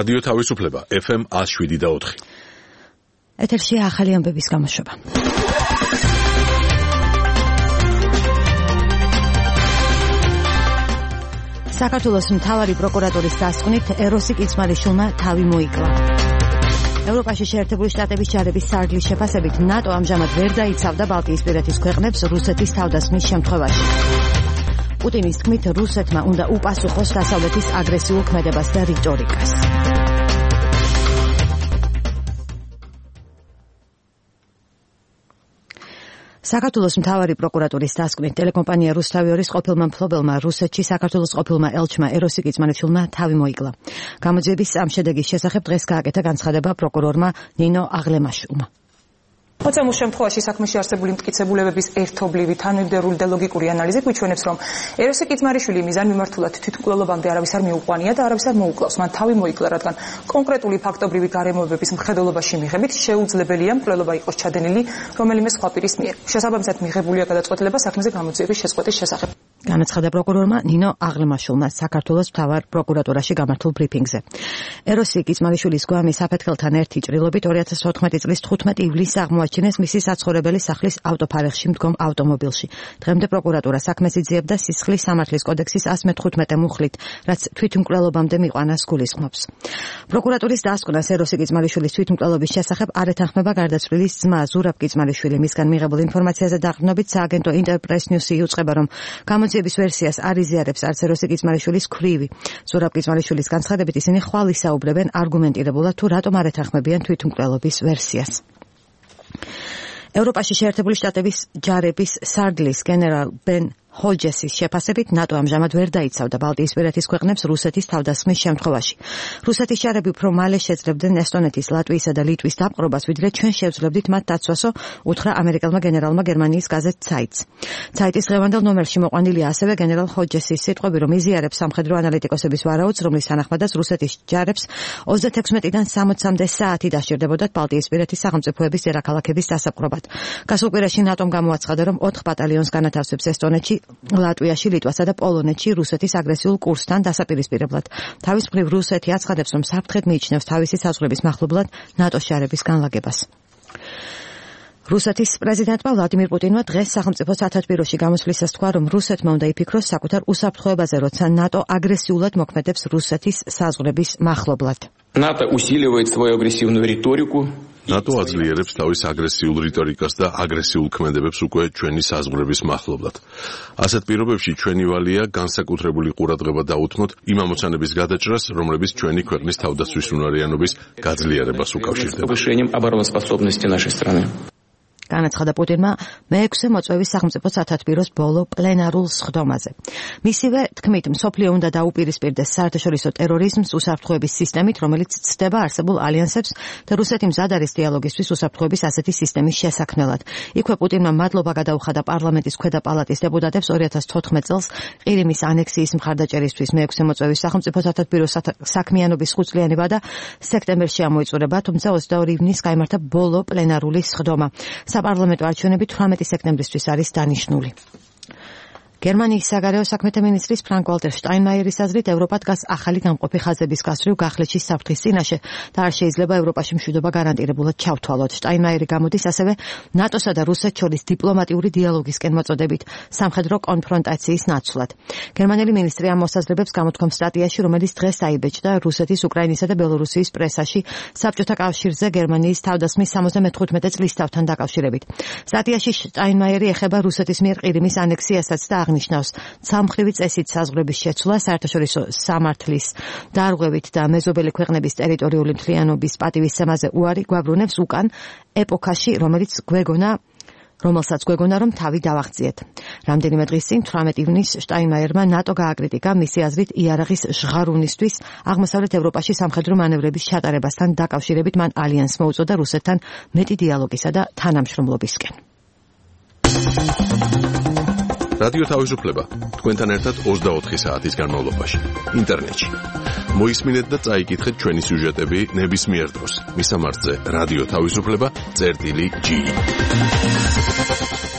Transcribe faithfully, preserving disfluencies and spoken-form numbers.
რადიო თავისუფლება ეფ ემ one oh seven და four. ეთერში ახალი ამბების გამოშვება. საქართველოს მთავარი პროკურატურის დასკვნით ეროსი კიცმარიშვილმა თავი მოიკლა. ევროპაში შეერთებული შტატების ჯარების სარდლის შეფასებით ნატო ამჟამად ვერ დაიცავდა ბალტიისპირეთის ქვეყნებს რუსეთის თავდასხმის შემთხვევაში. პუტინის თქმით რუსეთმა უნდა უპასუხოს დასავლეთის აგრესიულ ქმედებას და რიტორიკას. საქართველოს მთავარი პროკურატურის დასკვნით ტელეკომპანია რუსთავიორის ყოფილმა მფლობელმა რუსეთში საქართველოს ყოფილმა ელჩმა ეროსი კიცმარიშვილმა თავი მოიკლა. გამოძიების ამ შედეგის შესახებ დღეს გააკეთა განცხადება პროკურორმა ნინო აღლემაშვილმა. მოცემულ შემთხვევაში საქმეში არსებული მტკიცებულებების ერთობლივი, თანმიმდევრული და ლოგიკური ანალიზი გვიჩვენებს, რომ ეროსი კიცმარიშვილი მიზანმიმართულად თვითმკვლელობამდე არავის არ მიუყვანია და არავის არ მოუკლავს. მან თავი მოიკლა, რადგან კონკრეტული ფაქტობრივი გარემოებების მხედველობაში მიღებით შეუძლებელია მკვლელობა იყოს ჩადენილი რომელიმე სხვა პირის მიერ. შესაბამისად მიღებულია გადაწყვეტილება საქმეზე გამოძიების შეწყვეტის შესახებ. განაცხადა პროკურორმა ნინო აღლემაშვილმა საქართველოს მთავარ პროკურატურაში გამართულ ბრიფინგზე. ეროსი კიცმარიშვილის გვამი საფეთქელთან ერთი ჭრილობით two thousand fourteen წლის თხუთმეტი ივლისს აღმოაჩინეს მისი საცხოვრებელი სახლის ავტოფარეხში მდგომ ავტომობილში. დღემდე პროკურატურა საქმეს იძიებდა სისხლის სამართლის კოდექსის one hundred fifteen მუხლით, რაც თვითმკვლელობამდე მიყვანას გულისხმობს. პროკურატურის დასკვნას ეროსი კიცმარიშვილის თვითმკვლელობის შესახებ არ ეთანხმება გარდაცვლილის ძმა ზურაბ კიცმარიშვილი. მისგან მიღებულ ინფორმაციაზე დაყრდნობით სააგენტო ინტერპრეს ნიუსი იუწყება, რომ გამოძიების ვერსიას არ იზიარებს არც ეროსი კიცმარიშვილის ქვრივი. ზურაბ კიცმარიშვილის განცხადებით ისინი ხვალ ისაუბრებენ არგუმენტირებულად თუ რატომ არ ეთანხმებიან თვითმკვლელობის ვერსიას. ევროპაში შეერთებული შტატების ჯარების სარდლის გენერალ ბენ ჰოჯესის შეფასებით ნატო ამჟამად ვერ დაიცავდა ბალტიისპირეთის ქვეყნებს რუსეთის თავდასხმის შემთხვევაში. რუსეთის ჯარები უფრო მალე შეძლებდნენ ესტონეთის, ლატვიისა და ლიტვის დაპყრობას, ვიდრე ჩვენ შევძლებდით მათ დაცვასო, უთხრა ამერიკელმა გენერალმა გერმანიის გაზეთ Zeitz. Zeit's დღევანდელ ნომერში მოყვანილია ასევე გენერალ ჰოჯესის სიტყვები, რომ იზიარებს სამხედრო ანალიტიკოსების ვარაუდს, რომლის თანახმადაც რუსეთის ჯარებს ოცდათექვსმეტიდან სამოცამდე საათი დაშირდებოდათ ბალტიისპირეთის სახელმწიფოების დედაქალაქების დასაპყრობად. გასულ კვირაში ნატომ გამოაცხადა, რომ ოთხ ბატალიონს განათავსებს ესტონეთში, ლატვიაში, ლიტვასა და პოლონეთში რუსეთის აგრესიულ კურსთან დასაპირისპირებლად. თავის მხრივ რუსეთი აცხადებს, რომ საფრთხედ მიიჩნევს თავისი საზღვრების მახლობლად ნატოს ჯარების განლაგებას. რუსეთის პრეზიდენტმა ვლადიმირ პუტინმა დღეს სახელმწიფო სათათბიროში გამოსვლისას თქვა, რომ რუსეთმა უნდა იფიქროს საკუთარ უსაფრთხოებაზე, როცა ნატო აგრესიულად მოქმედებს რუსეთის საზღვრების მახლობლად. НАТО усиливает свою агрессивную риторику. ნატო აძლიერებს თავის აგრესიულ რიტორიკას და აგრესიულ ქმედებებს უკვე ჩვენი საზღვრების მახლობლად. ასეთ პირობებში ჩვენი ვალია განსაკუთრებული ყურადღება დაუთმოთ იმ ამოცანების გადაჭრას, რომლებიც ჩვენი ქვეყნის თავდაცვის უნარიანობის გაძლიერებას უკავშირდება. Повышением обороноспособности нашей страны. განაცხადა პუტინმა მეექვსე მოწვევის სახელმწიფო სათათბიროს ბოლო პლენარულ სხდომაზე. მისივე თქმით, მსოფლიო უნდა დაუპირისპირდეს საერთაშორისო ტერორიზმს უსაფრთხოების სისტემით, რომელიც ცდება არსებულ ალიანსებს და რუსეთი მზად არის დიალოგისთვის უსაფრთხოების ასეთი სისტემის შესაქმნელად. იქვე პუტინმა მადლობა გადაუხადა პარლამენტის ქვედა პალატის დეპუტატებს two thousand fourteen წელს ყირიმის ანექსიის მხარდაჭერისთვის. მეექვსე მოწვევის სახელმწიფო სათათბიროს საქმიანობის ხუთწლიანი ვადა სექტემბერში ამოიწურება, თუმცა ოცდაორი ივნის გაიმართა ბოლო პლენარული სხდომა. საპარლამენტო არჩევნები თვრამეტი სექტემბრისთვის არის დანიშნული. გერმანიის საგარეო საქმეთა მინისტრის ფრანკ ვალტერ შტაინმაიერის აზრით ევროპა დგას ახალი გამყოფი ხაზების გასწვრივ გახლეჩის საფრთხის წინაშე და არ შეიძლება ევროპაში მშვიდობა გარანტირებულად ჩავთვალოთ. შტაინმაიერი გამოდის ასევე ნატოსა და რუსეთს შორის დიპლომატიური დიალოგისკენ მოწოდებით სამხედრო კონფრონტაციის ნაცვლად. გერმანელი მინისტრი ამ მოსაზრებებს გამოთქვამს სტატიაში, რომელიც დღეს აიბეჭდა რუსეთის, უკრაინისა და ბელორუსიის პრესაში საბჭოთა კავშირზე გერმანიის თავდასხმის სამოცდამეთხუთმეტე წლისთავთან დაკავშირებით. სტატიაში შტაინმაიერი ეხება რუსეთის მიერ ყირიმის ანექსიასაც და ნიშნავს სამხრივი წესით საზღვრების შეცვლა, საერთაშორისო სამართლის დარღვევით და მეზობელი ქვეყნების ტერიტორიული მთლიანობის პატივისცემაზე უარი გვაბრუნებს უკან ეპოქაში, რომელიც გვეგონა რომელსაც გვეგონა რომ თავი დავაღწიეთ. რამდენიმე დღის წინ თვრამეტი ივნის შტაინმაიერმა ნატო გააკრიტიკა მისი აზრით იარაღის ჟღარუნისთვის აღმოსავლეთ ევროპაში სამხედრო მანევრების ჩატარებასთან დაკავშირებით მან ალიანსმა უწოდა რუსეთთან მეტი დიალოგისა და თანამშრომლობისკენ. რადიო თავისუფლება თქვენთან ერთად ოცდაოთხი საათის განმავლობაში ინტერნეტში. მოისმინეთ და წაიკითხეთ ჩვენი სიუჟეტები ნებისმიერ დროს. მისამართზე რადიო თავისუფლება წერტილი ჯი.